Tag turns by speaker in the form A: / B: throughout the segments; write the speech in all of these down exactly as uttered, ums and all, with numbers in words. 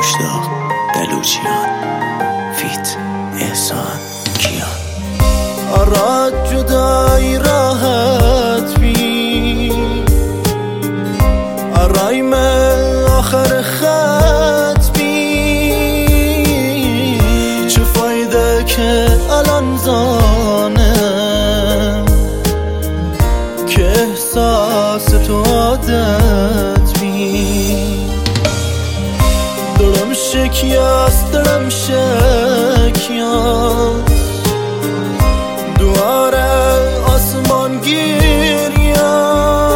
A: مشتاق بلوچیان فیت احسان کیان.
B: آراد جدایی راحت بی آرایم آخر خط بی چه فایده که الان زانم که احساس تو عادت بی دلم شکیاست دلم شکیاست دواره آسمان گیریا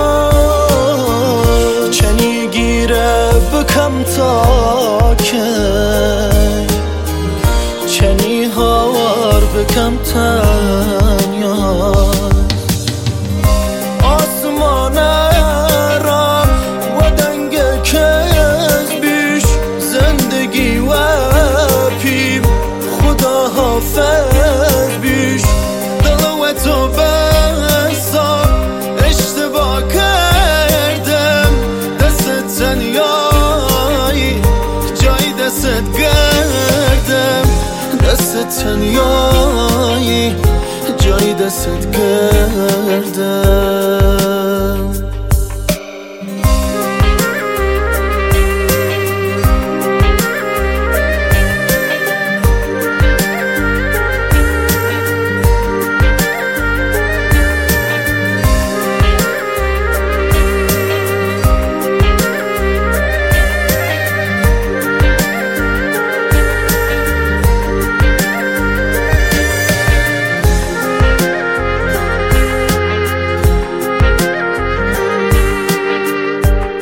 B: چنی گیره بکم تا که چنی هاور بکم تنیا آسمان را و دنگ کز بیش زندگی و پیم خدا حافظ بیش تو بسا اشتباه کردم دست تنیایی جای دستت گردم دست تنیایی جای دستت گردم.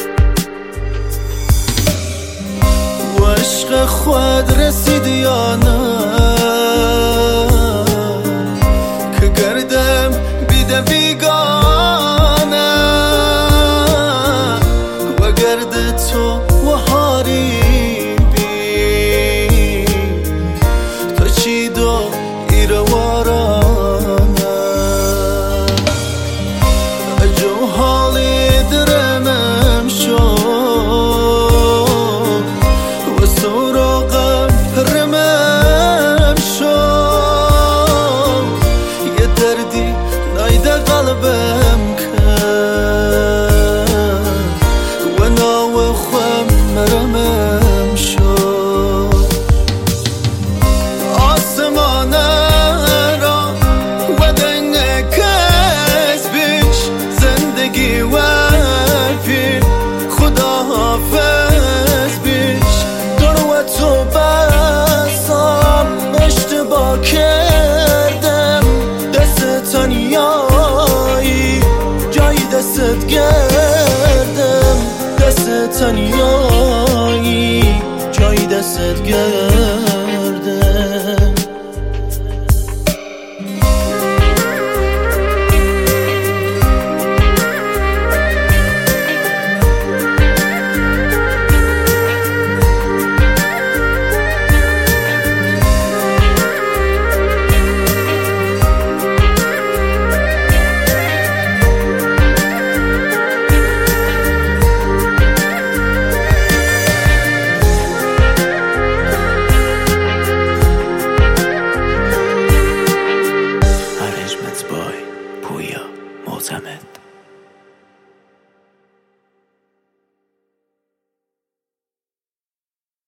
B: عشق خود رسید یا نه